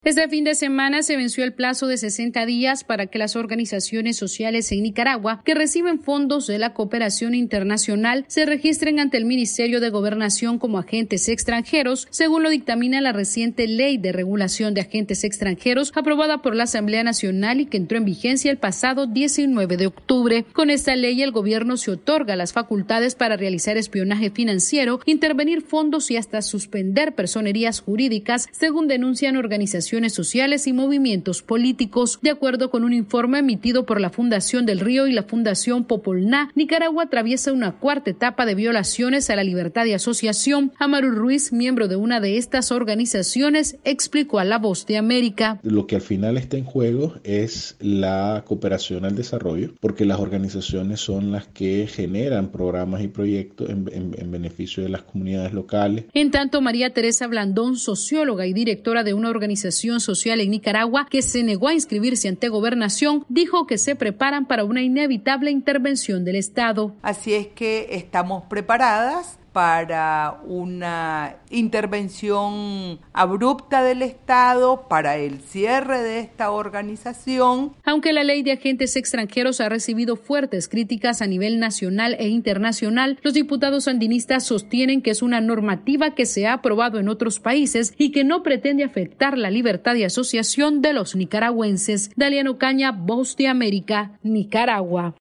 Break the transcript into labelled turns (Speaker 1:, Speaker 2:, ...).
Speaker 1: Este fin de semana se venció el plazo de 60 días para que las organizaciones sociales en Nicaragua que reciben fondos de la cooperación internacional se registren ante el Ministerio de Gobernación como agentes extranjeros, según lo dictamina la reciente Ley de Regulación de Agentes Extranjeros aprobada por la Asamblea Nacional y que entró en vigencia el pasado 19 de octubre. Con esta ley, el gobierno se otorga las facultades para realizar espionaje financiero, intervenir fondos y hasta suspender personerías jurídicas, según denuncian organizaciones sociales y movimientos políticos. De acuerdo con un informe emitido por la Fundación del Río y la Fundación Popolná, Nicaragua atraviesa una cuarta etapa de violaciones a la libertad de asociación. Amaru Ruiz, miembro de una de estas organizaciones, explicó a La Voz de América.
Speaker 2: Lo que al final está en juego es la cooperación al desarrollo, porque las organizaciones son las que generan programas y proyectos en beneficio de las comunidades locales.
Speaker 1: En tanto, María Teresa Blandón, socióloga y directora de una organización social en Nicaragua que se negó a inscribirse ante Gobernación, dijo que se preparan para una inevitable intervención del Estado.
Speaker 3: Así es que estamos preparadas para una intervención abrupta del Estado, para el cierre de esta organización.
Speaker 1: Aunque la ley de agentes extranjeros ha recibido fuertes críticas a nivel nacional e internacional, los diputados sandinistas sostienen que es una normativa que se ha aprobado en otros países y que no pretende afectar la libertad de asociación de los nicaragüenses. Daliano Caña, Voz de América, Nicaragua.